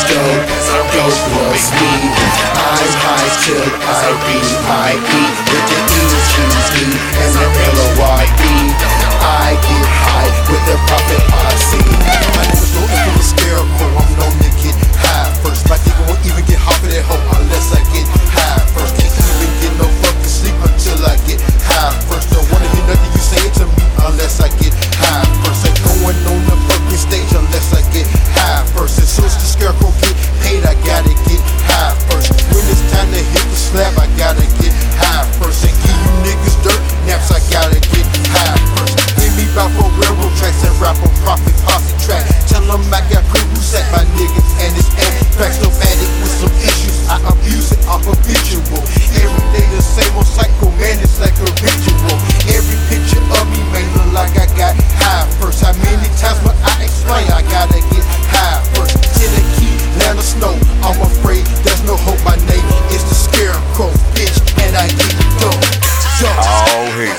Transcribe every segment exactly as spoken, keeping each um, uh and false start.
dope, dope loves me. I'm high till I be, I eat with the E G B and the L O Y B. I get high with the Prophet Posse. My name is Lord from the Scarecrow. I'm known to get high first. My nigga won't even get hot for that hoe unless I get high first. Can't even get no fucking sleep until I get high first. Don't wanna hear nothing you say to me unless I get high first. Ain't going on the fucking stage unless I get high first. As soon as the Scarecrow get paid, I gotta get high first. When it's time to hit the slab, I gotta get high first. And give you niggas dirt naps, I gotta get high first. Give me about four railroad tracks and rap on Prophet Posse track. Tell them I got people sack my niggas and it's anthrax. No addict with some issues, I abuse it, I'm habitual. Every day the same old cycle, man, it's like a ritual. Every picture of me may look like I got high first. How many times will I explain? I gotta get high first. Tennessee, land of snow, I'm afraid there's no hope. My name is the Scarecrow, bitch, and I get dope. Oh, here.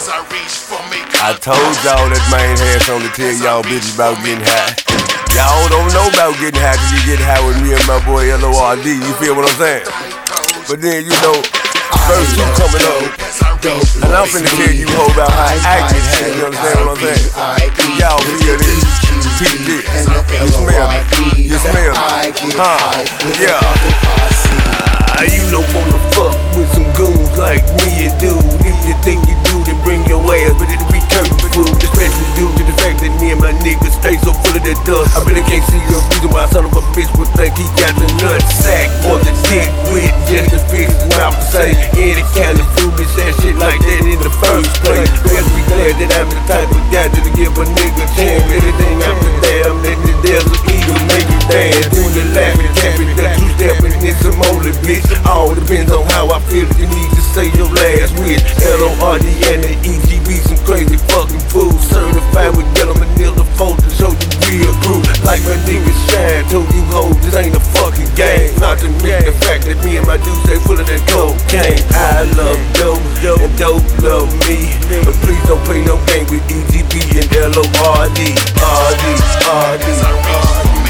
I told y'all that man had something to tell y'all bitches about getting high. Y'all don't know about getting high till you get high with me and my boy L O R D. You feel what I'm saying? But then, you know, first two coming up, and I'm finna tell you all about how I get high. You understand what I'm saying? Y'all feel this. Repeat this. You smell it. You smell it. Huh? Yeah. Uh, you don't wanna fuck with some goons like me and dude. If you think you do, then bring your ass, but it'll be curtain food. Especially due to the fact that me and my niggas stay so full of that dust. I really can't see a reason why son of a bitch would think he got the nut sack or the dick with just to fix his mouth to say any kind of foolish ass shit like that in the first place. Best be glad that I'm the type of guy that'll give a nigga chance. Anything after that, I'm letting the devil eagle make you dance. Doing the laughing, tapping, the two-stepping, it's a moldy bitch. All depends on how I feel. You need to say your last wish. L O R D and the E G B, some crazy fucking fools. Certified with yellow manila folks to show you real proof. Like my niggas shine, told you hoes, this ain't a fucking game. Not to mention the fact that me and my dudes stay full of that cocaine. I love dope, and dope love me. But please don't play no game with E G B and L O R D. R D, R D, R D.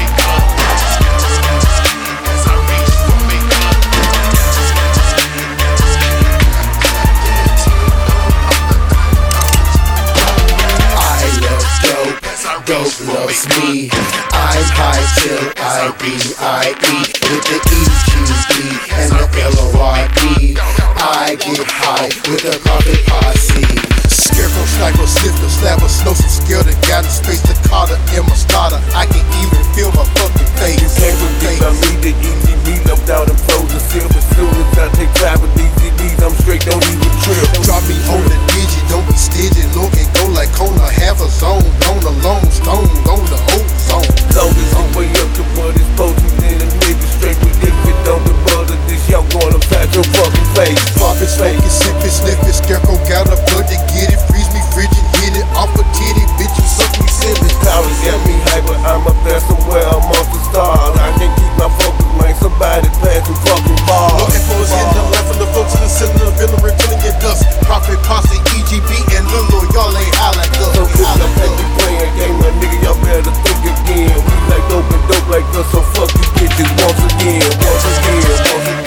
Dope loves me. I'm high till I be, I eat with the E G B and the L O R D. I get high with the Prophet Posse. Scarecrow, sniper, sniffer, slapper, snow some skill that got in space to Carter and my starter. I can even feel my fucking face. You can't predict by me the E G B left out and frozen silver. As soon as I take five with these D Ds, I'm straight, don't even trip. Drop me on the digit, don't be stingy. Look and go like Kona, half a zone. On the long stone, on the old zone. Long as I'm way up to what it's supposed to, then a nigga straight with it. If it don't bother this, y'all going upside your fucking face. Pop it, smoke it, sip it, sniff it. Scarecrow got a blood to get it. Freeze me, frigid, hit it off a titty. Bitch, you suck me, silly. Powers got me hyper, I'm up there somewhere, I'm off the stars. I can't keep my focus, man, somebody pass the fucking ball. No influence in the left and the folks in the center of the villain, revealing your dust. Prophet Posse, E G B, and Lilo, y'all ain't high like us. So bitch, I'm back to playing a game, my nigga, y'all better think again. We like dope and dope like us, so fuck you bitches once again, once again, once again.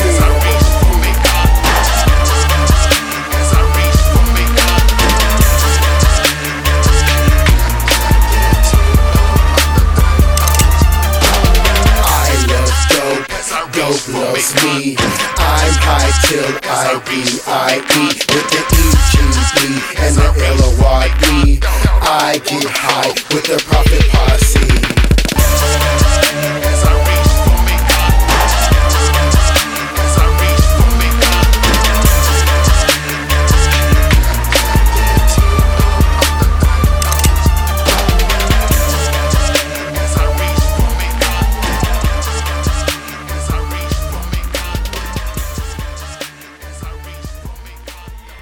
Dope loves me. I'm high till I be, I eat with the E G B and the L O R D. I get high with the Prophet Posse.